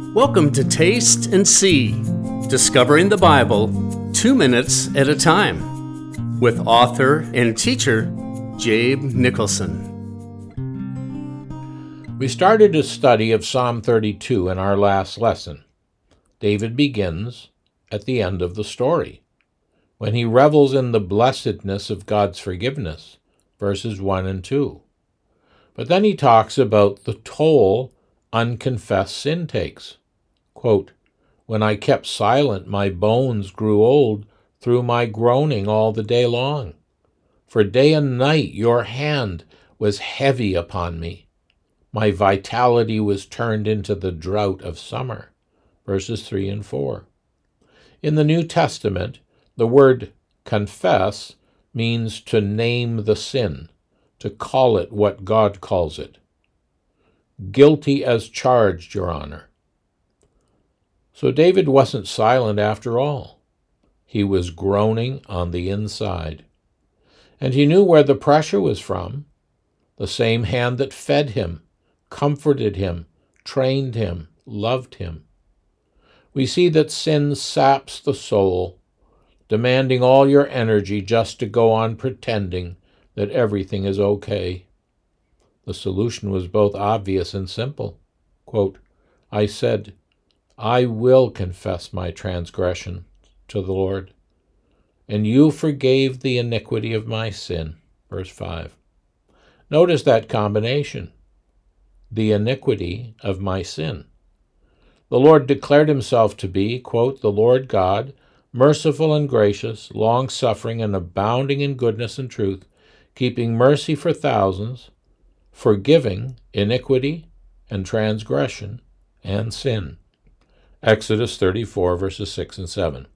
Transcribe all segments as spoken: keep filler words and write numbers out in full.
Welcome to Taste and See, discovering the Bible two minutes at a time, with author and teacher Jabe Nicholson. We started a study of Psalm thirty-two in our last lesson. David begins at the end of the story, when he revels in the blessedness of God's forgiveness, verses one and two. But then he talks about the toll unconfessed sin takes. Quote, "When I kept silent, my bones grew old through my groaning all the day long. For day and night your hand was heavy upon me. My vitality was turned into the drought of summer." Verses three and four. In the New Testament, the word confess means to name the sin, to call it what God calls it. Guilty as charged, Your Honor. So David wasn't silent after all. He was groaning on the inside. And he knew where the pressure was from. The same hand that fed him, comforted him, trained him, loved him. We see that sin saps the soul, demanding all your energy just to go on pretending that everything is okay. The solution was both obvious and simple. Quote, "I said, I will confess my transgression to the Lord, and you forgave the iniquity of my sin." Verse five. Notice that combination, the iniquity of my sin. The Lord declared himself to be, quote, "the Lord God, merciful and gracious, long-suffering and abounding in goodness and truth, keeping mercy for thousands, forgiving iniquity and transgression and sin." Exodus thirty-four, verses six and seven.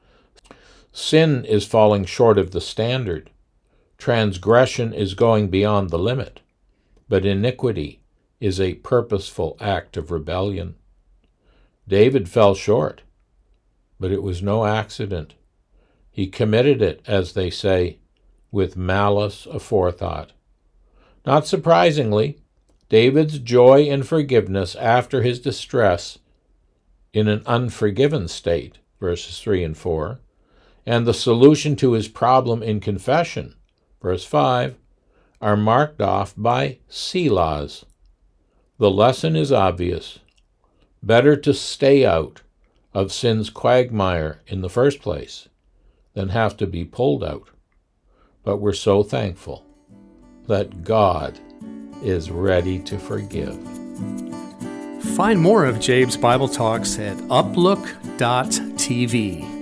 Sin is falling short of the standard. Transgression is going beyond the limit. But iniquity is a purposeful act of rebellion. David fell short, but it was no accident. He committed it, as they say, with malice aforethought. Not surprisingly, David's joy in forgiveness after his distress in an unforgiven state, verses three and four, and the solution to his problem in confession, verse five, are marked off by selahs. The lesson is obvious. Better to stay out of sin's quagmire in the first place than have to be pulled out. But we're so thankful that God is ready to forgive. Find more of Jabe's Bible Talks at uplook dot t v.